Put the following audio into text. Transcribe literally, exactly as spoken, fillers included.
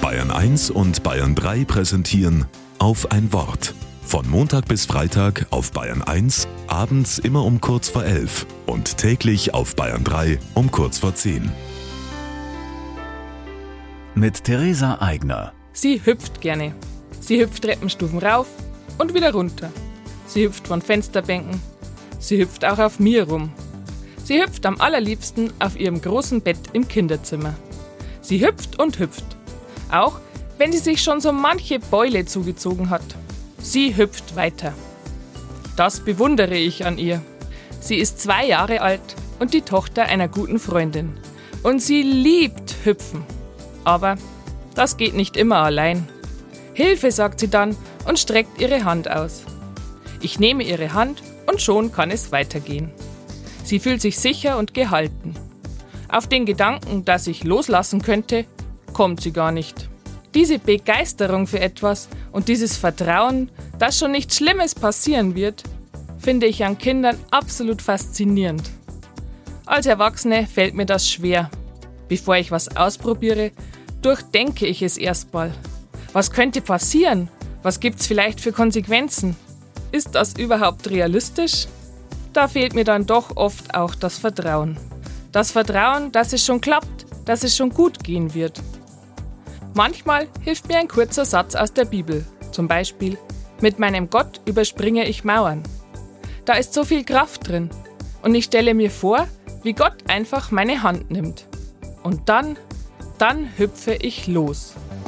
Bayern eins und Bayern drei präsentieren Auf ein Wort. Von Montag bis Freitag auf Bayern eins, abends immer um kurz vor elf und täglich auf Bayern drei um kurz vor zehn. Mit Theresa Eigner. Sie hüpft gerne. Sie hüpft Treppenstufen rauf und wieder runter. Sie hüpft von Fensterbänken. Sie hüpft auch auf mir rum. Sie hüpft am allerliebsten auf ihrem großen Bett im Kinderzimmer. Sie hüpft und hüpft. Auch wenn sie sich schon so manche Beule zugezogen hat. Sie hüpft weiter. Das bewundere ich an ihr. Sie ist zwei Jahre alt und die Tochter einer guten Freundin. Und sie liebt Hüpfen. Aber das geht nicht immer allein. Hilfe, sagt sie dann und streckt ihre Hand aus. Ich nehme ihre Hand und schon kann es weitergehen. Sie fühlt sich sicher und gehalten. Auf den Gedanken, dass ich loslassen könnte, kommt sie gar nicht. Diese Begeisterung für etwas und dieses Vertrauen, dass schon nichts Schlimmes passieren wird, finde ich an Kindern absolut faszinierend. Als Erwachsene fällt mir das schwer. Bevor ich was ausprobiere, durchdenke ich es erstmal. Was könnte passieren? Was gibt's vielleicht für Konsequenzen? Ist das überhaupt realistisch? Da fehlt mir dann doch oft auch das Vertrauen. Das Vertrauen, dass es schon klappt, dass es schon gut gehen wird. Manchmal hilft mir ein kurzer Satz aus der Bibel. Zum Beispiel: Mit meinem Gott überspringe ich Mauern. Da ist so viel Kraft drin. Und ich stelle mir vor, wie Gott einfach meine Hand nimmt. Und dann, dann hüpfe ich los.